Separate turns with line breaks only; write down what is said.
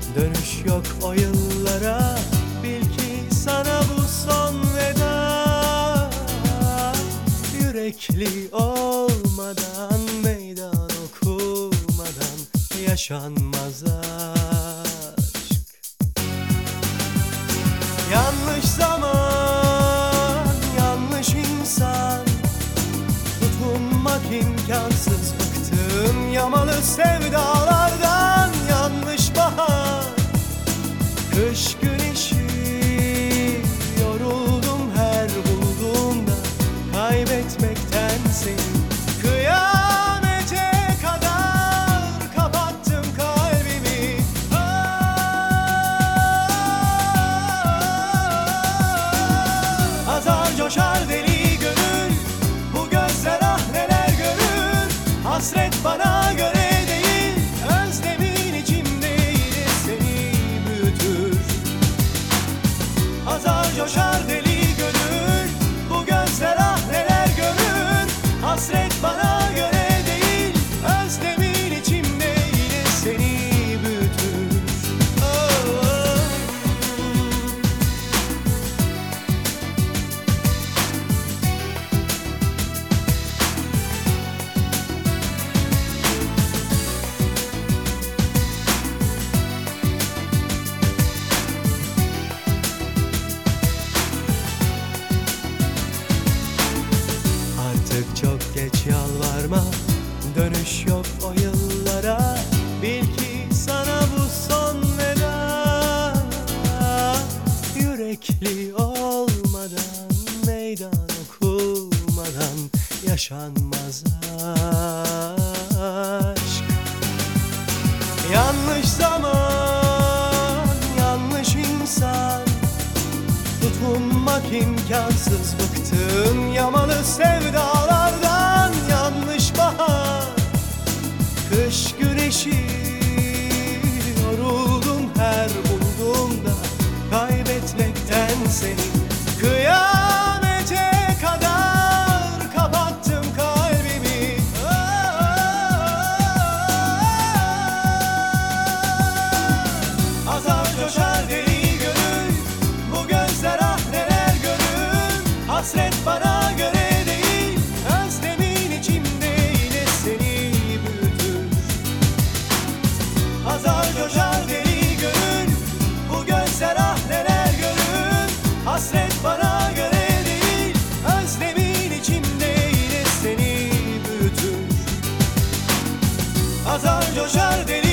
Dönüş yok o yıllara, bil ki sana bu son veda. Yürekli olmadan, meydan okumadan yaşanmaz aşk. Yanlış zaman, yanlış insan, tutunmak imkansız. Bıktım yamalı sevdalardan. Yanlış bahar, kış güneşi, yoruldum her bulduğumda kaybetmekten seni. Kıyamete kadar kapattım kalbimi. Azar coşar deli gönül, bu gözler ah neler görür. Hasret bana göre değil, özlemin içimde yine seni büyütür. Azar coşar deli gönül, bu gözler ah neler görür. Hasret bana göre değil, özlemin içimde yine seni büyütür. Oh, oh. Artık çok geç, yalvarma, dönüş yok o yıllara. Bil ki sana bu son veda. Yürekli olmadan, meydan okumadan yaşanmaz aşk. Yanlış zaman, yanlış insan, tutunmak imkansız. Bıktım yamalı sevdalardan. Yanlış bahar, kış güneşi, yoruldum her bulduğumda kaybetmekten seni. Kıyamete kadar kapattım kalbimi. Azar coşar deli gönül, bu gözler ah neler görür. Hasret bana göre değil, özlemin içimde yine seni büyütür. Azar coşar deli gönül, bu gözler ah neler görür. Hasret bana göre değil, özlemin içimde yine seni büyütür. Azar coşar deli